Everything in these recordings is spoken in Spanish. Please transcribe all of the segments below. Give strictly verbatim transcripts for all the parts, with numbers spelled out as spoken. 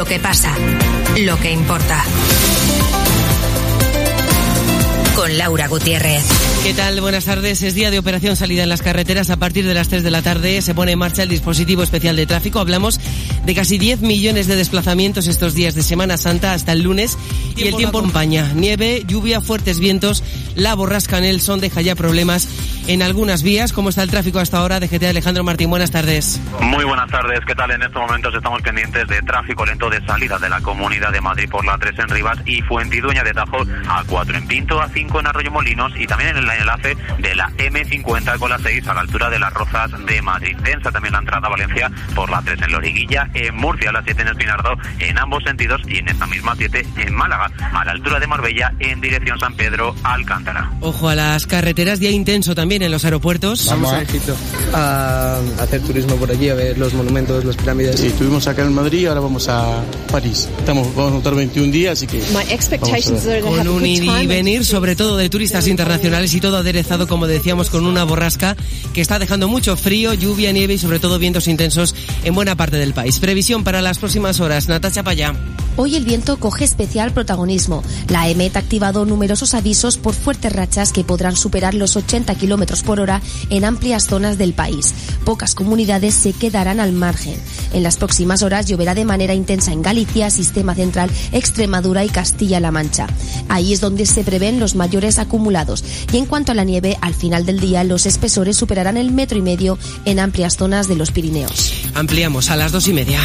Lo que pasa, lo que importa. Con Laura Gutiérrez. ¿Qué tal? Buenas tardes. Es día de operación salida en las carreteras. A partir de las tres de la tarde se pone en marcha el dispositivo especial de tráfico. Hablamos de casi diez millones de desplazamientos estos días de Semana Santa hasta el lunes. Y el tiempo acompaña. Nieve, lluvia, fuertes vientos. La borrasca Nelson deja ya problemas en algunas vías. ¿Cómo está el tráfico hasta ahora? D G T Alejandro Martín, buenas tardes. Muy buenas tardes. ¿Qué tal? En estos momentos estamos pendientes de tráfico lento de salida de la Comunidad de Madrid por la tres en Rivas y Fuentidueña de Tajo, A cuatro en Pinto, A cinco en Arroyomolinos y también en el enlace de la eme cincuenta con la seis a la altura de las Rozas de Madrid. Densa también la entrada a Valencia por la tres en Loriguilla, en Murcia, la siete en Espinardo, en ambos sentidos, y en esta misma siete en Málaga, a la altura de Marbella, en dirección San Pedro Alcántara. Ojo a las carreteras, día intenso también en los aeropuertos. Vamos a Egipto a hacer turismo por allí, a ver los monumentos, las pirámides. Sí, estuvimos acá en Madrid y ahora vamos a París. Estamos, vamos a estar veintiún días, así que con un ir y venir, sobre todo de turistas internacionales, y todo aderezado, como decíamos, con una borrasca que está dejando mucho frío, lluvia, nieve y sobre todo vientos intensos en buena parte del país. Previsión para las próximas horas. Natasha Payá. Hoy el viento coge especial protagonismo. La EMET ha activado numerosos avisos por fuertes rachas que podrán superar los ochenta kilómetros por hora en amplias zonas del país. Pocas comunidades se quedarán al margen. En las próximas horas lloverá de manera intensa en Galicia, Sistema Central, Extremadura y Castilla-La Mancha. Ahí es donde se prevén los mayores acumulados. Y en cuanto a la nieve, al final del día los espesores superarán el metro y medio en amplias zonas de los Pirineos. Ampliamos a las dos y media.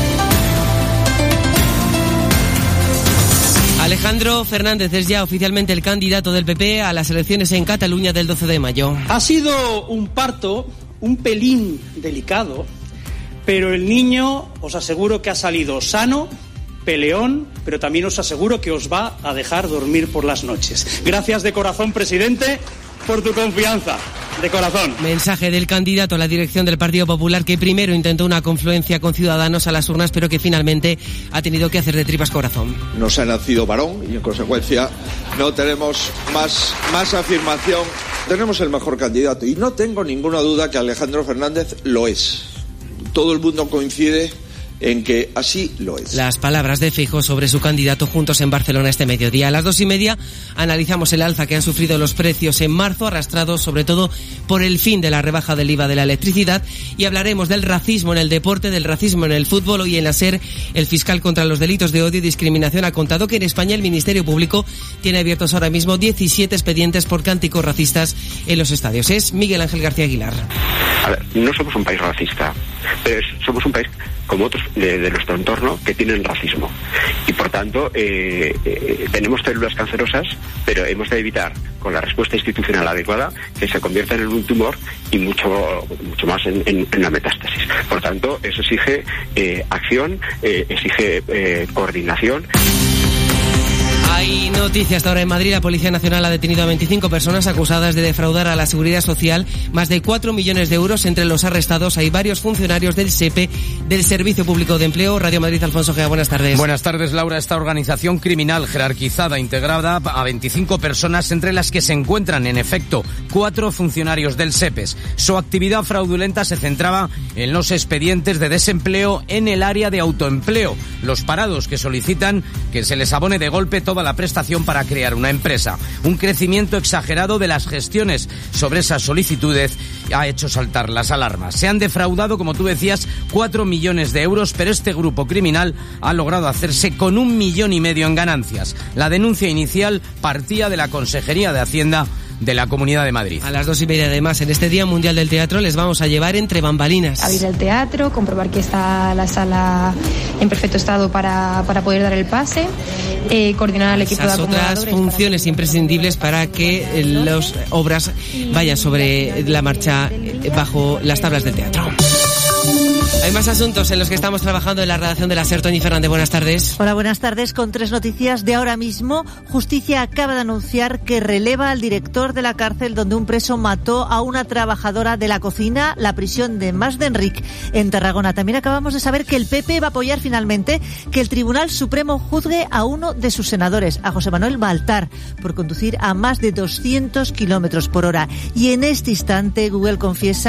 Alejandro Fernández es ya oficialmente el candidato del P P a las elecciones en Cataluña del doce de mayo. Ha sido un parto, un pelín delicado, pero el niño os aseguro que ha salido sano, peleón, pero también os aseguro que os va a dejar dormir por las noches. Gracias de corazón, presidente, por tu confianza. De corazón. Mensaje del candidato a la dirección del Partido Popular, que primero intentó una confluencia con Ciudadanos a las urnas, pero que finalmente ha tenido que hacer de tripas corazón. Nos ha nacido varón y en consecuencia no tenemos más, más afirmación. Tenemos el mejor candidato y no tengo ninguna duda que Alejandro Fernández lo es. Todo el mundo coincide en que así lo es. Las palabras de Feijóo sobre su candidato Juntos en Barcelona este mediodía. A las dos y media analizamos el alza que han sufrido los precios en marzo, arrastrados sobre todo por el fin de la rebaja del I V A de la electricidad, y hablaremos del racismo en el deporte, del racismo en el fútbol. Hoy en la SER, el fiscal contra los delitos de odio y discriminación ha contado que en España el Ministerio Público tiene abiertos ahora mismo diecisiete expedientes por cánticos racistas en los estadios. Es Miguel Ángel García Aguilar. A ver, no somos un país racista, pero es, somos un país como otros de, de nuestro entorno que tienen racismo y por tanto eh, eh, tenemos células cancerosas, pero hemos de evitar con la respuesta institucional adecuada que se conviertan en un tumor y mucho mucho más en, en, en la metástasis. Por tanto, eso exige eh, acción, eh, exige eh, coordinación. Hay noticias hasta ahora en Madrid. La Policía Nacional ha detenido a veinticinco personas acusadas de defraudar a la Seguridad Social más de cuatro millones de euros. Entre los arrestados hay varios funcionarios del S E P E, del Servicio Público de Empleo. Radio Madrid, Alfonso Gea, buenas tardes. Buenas tardes, Laura. Esta organización criminal jerarquizada integrada a veinticinco personas, entre las que se encuentran, en efecto, cuatro funcionarios del S E P E S. Su actividad fraudulenta se centraba en los expedientes de desempleo en el área de autoempleo. Los parados que solicitan que se les abone de golpe toda la prestación para crear una empresa. Un crecimiento exagerado de las gestiones sobre esas solicitudes ha hecho saltar las alarmas. Se han defraudado, como tú decías, cuatro millones de euros, pero este grupo criminal ha logrado hacerse con un millón y medio en ganancias. La denuncia inicial partía de la Consejería de Hacienda de la Comunidad de Madrid. A las dos y media, además, en este Día Mundial del Teatro, les vamos a llevar entre bambalinas. Abrir el teatro, comprobar que está la sala en perfecto estado para, para poder dar el pase, eh, coordinar al equipo Esas de acomodadores. Otras funciones para... imprescindibles para que las obras vayan sobre la marcha bajo las tablas del teatro. Hay más asuntos en los que estamos trabajando en la redacción de la SER. Toni Fernández, buenas tardes. Hola, buenas tardes. Con tres noticias de ahora mismo. Justicia acaba de anunciar que releva al director de la cárcel donde un preso mató a una trabajadora de la cocina, la prisión de Mas de Enric, en Tarragona. También acabamos de saber que el P P va a apoyar finalmente que el Tribunal Supremo juzgue a uno de sus senadores, a José Manuel Baltar, por conducir a más de doscientos kilómetros por hora. Y en este instante Google confiesa